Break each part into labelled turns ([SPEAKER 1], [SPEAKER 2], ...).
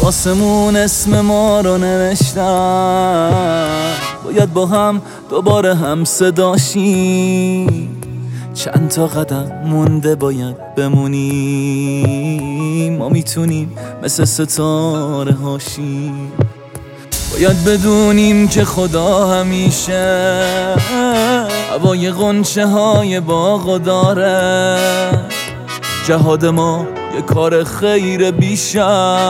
[SPEAKER 1] آسمون اسم ما رو نوشتن، باید با هم دوباره هم صداشیم. چند تا قدم مونده باید بمونیم، ما میتونیم مثل ستاره هاشیم. باید بدونیم که خدا همیشه هوای غنچه های باغو داره. جهاد ما یه کار خیر بیشک،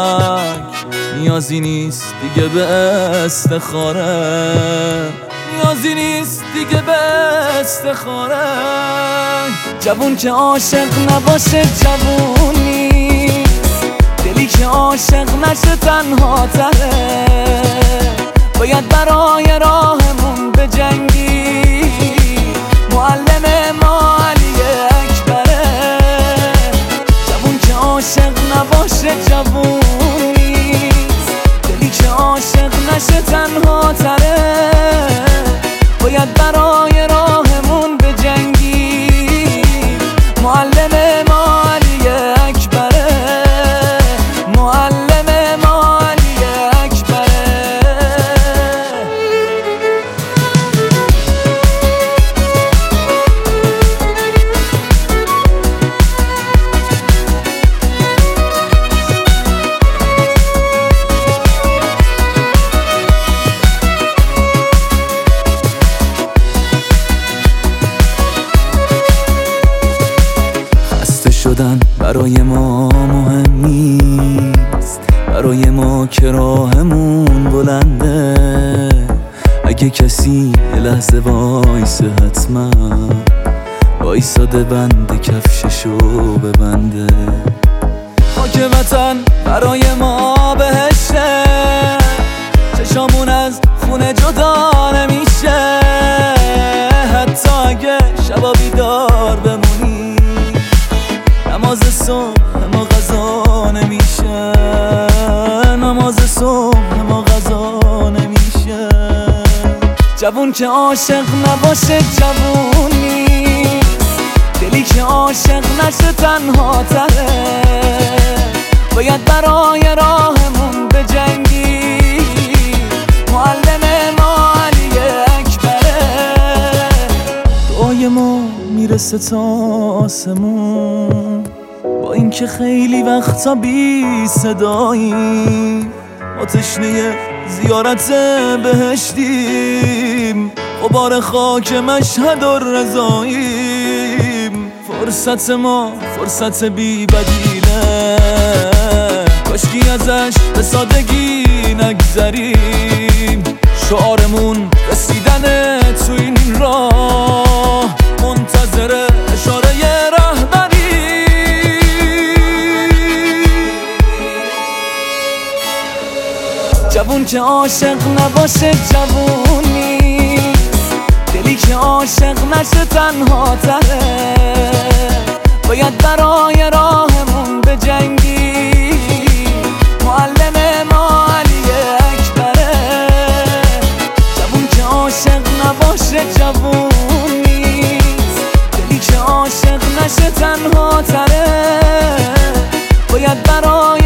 [SPEAKER 1] نیازی نیست دیگه به استخاره، نیازی نیست دیگه به استخاره. جوون که عاشق نباشه جوون نیست، دلی که عاشق نشه تنها تره. باید برای راهمون بجنگی، معلم ما علی اکبره. جوون که عاشق نباشه جوون نیست، دلی که عاشق نشه تنها تره. باید برای راهمون بجنگی، معلم ما علی اکبره، معلم ما علی اکبره. شدن برای ما مهم نیست، برای ما که راهمون بلنده. اگه کسی یه لحظه وایسه حتما وایساده بنده کفششو ببنده. خاک وطن برای ما بهشته، چشامون از خونه جدا نمیشه. حتی اگه شبا بیدار بمونی، نماز صبح ما غذا نمیشه، نماز صبح ما غذا نمیشه. جوون که عاشق نباشه جوون نیست، دلی که عاشق نشه تنها تره. باید برای راهمون بجنگی، معلم ما علی اکبره. دعای ما میرسه تا آسمون، با اینکه خیلی وقتا بی صداییم. ما تشنه زیارت بهشتیم، غبار خاک مشهد و رضاییم. فرصت ما فرصت بی بدیله، کاشکی ازش به سادگی نگذریم. شعارمون رسیدن تو این راه، منتظر اشاره رهبری. جوون که عاشق نباشه جوون نیست، دلی که عاشق نشه تنها تره. باید برای راهمون بجنگی، معلم ما علی اکبره. جوون که عاشق نباشه جوون نیست، دلی که عاشق نشه تنها تره. باید برای